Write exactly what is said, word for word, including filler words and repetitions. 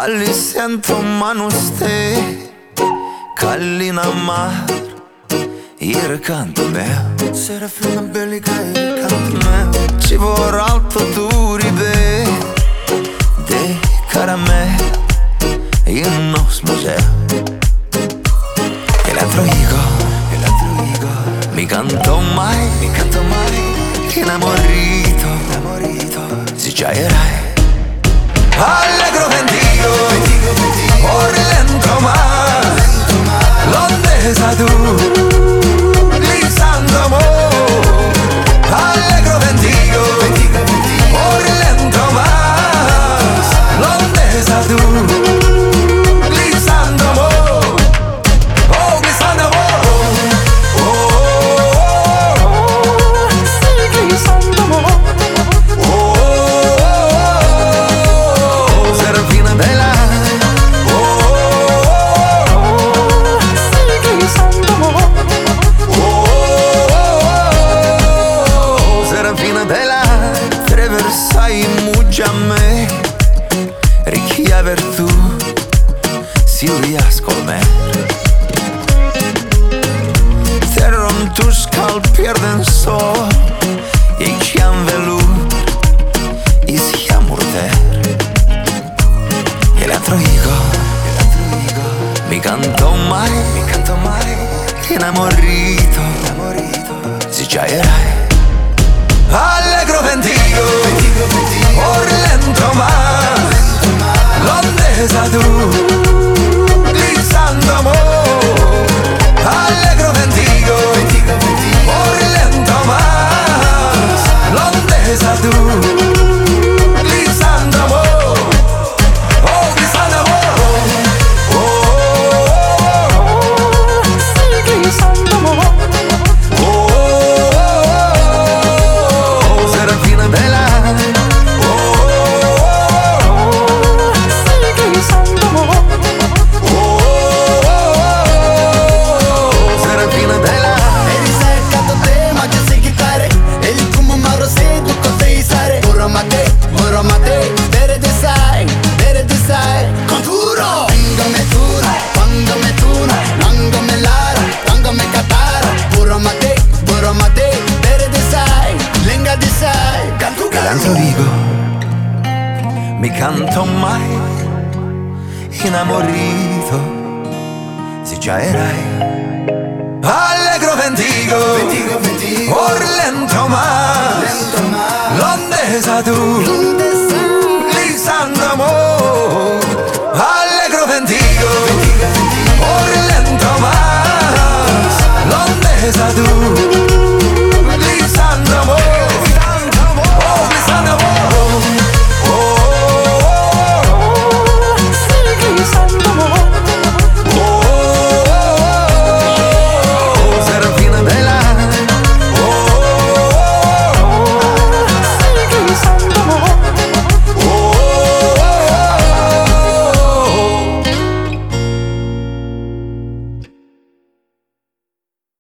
Ali siento manos te Kallina mar Il canto mio Serafina bellica il canto mio Ci vorrà alto duri be De caramel In nos museo E l'altro higo E l'altro higo Mi canto mai Mi canto mai Inamorito Inamorito Si già erai Allegro ventigo, por lento mar, l'ondesa tu, lisando amor. Allegro ventigo, por lento mar, l'ondesa tu, lisando amor. Oh, lisando amor. Oh, oh, oh, sí, lisando amor. Sai mugiame Richiaver tu Silvia Scolmer Terron tu skal pierden så Jeg kjem velur Is jamurter El altro higo Mi canto mai Mi canto mai Inamorito Si già erai Allegro ventigo, por lento mar, l'ondesa tu, lisando amor. Allegro ventigo, por lento mar, l'ondesa tu, lisando amor. Oh, lisando amor. Oh, oh, oh, oh. Sí, lisando amor. L'altro dico, mi canto mai inamorito, si già erai. Allegro ventigo, por lento mar.